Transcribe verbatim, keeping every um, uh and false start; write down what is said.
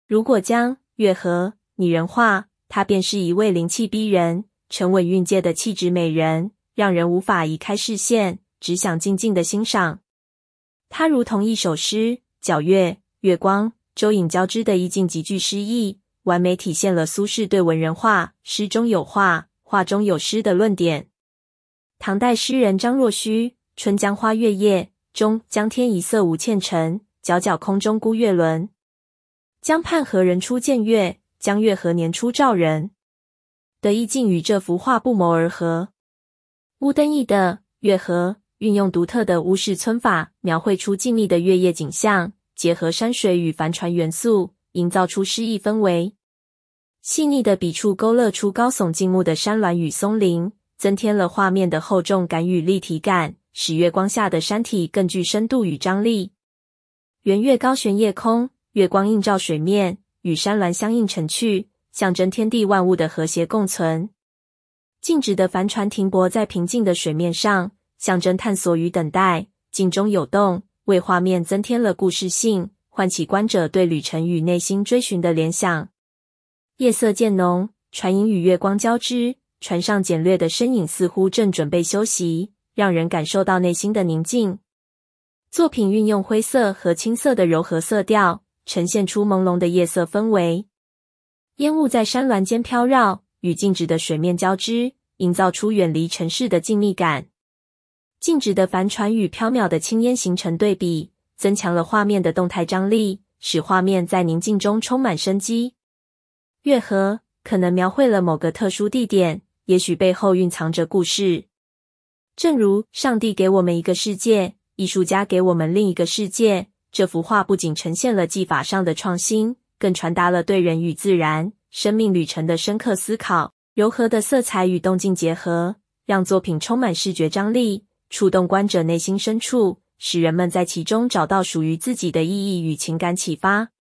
如果将月河拟人化，她便是一位灵气逼人、沉稳蕴藉的气质美人，让人无法移开视线，只想静静的欣赏。她如同一首诗，皎月、月光、周影交织的意境极具诗意，完美体现了苏轼对文人画诗中有画，画中有诗的论点。唐代诗人张若虚《春江花月夜》中江天一色无欠尘，皎皎空中孤月轮。江畔何人初见月，江月何年初照人的意境与这幅画不谋而合。乌登义的月河运用独特的乌式皴法，描绘出静谧的月夜景象，结合山水与帆船元素，营造出诗意氛围。细腻的笔触勾勒出高耸静穆的山峦与松林，增添了画面的厚重感与立体感，使月光下的山体更具深度与张力。圆月高悬夜空，月光映照水面，与山峦相映成趣，象征天地万物的和谐共存。静止的帆船停泊在平静的水面上，象征探索与等待，静中有动，为画面增添了故事性，唤起观者对旅程与内心追寻的联想。夜色渐浓，船影与月光交织，船上简略的身影似乎正准备休息，让人感受到内心的宁静。作品运用灰色和青色的柔和色调，呈现出朦胧的夜色氛围。烟雾在山峦间飘绕，与静止的水面交织，营造出远离城市的静谧感。静止的帆船与飘渺的青烟形成对比，增强了画面的动态张力，使画面在宁静中充满生机。月河可能描绘了某个特殊地点，也许背后蕴藏着故事。正如上帝给我们一个世界，艺术家给我们另一个世界，这幅画不仅呈现了技法上的创新，更传达了对人与自然、生命旅程的深刻思考。柔和的色彩与动静结合，让作品充满视觉张力，触动观者内心深处，使人们在其中找到属于自己的意义与情感启发。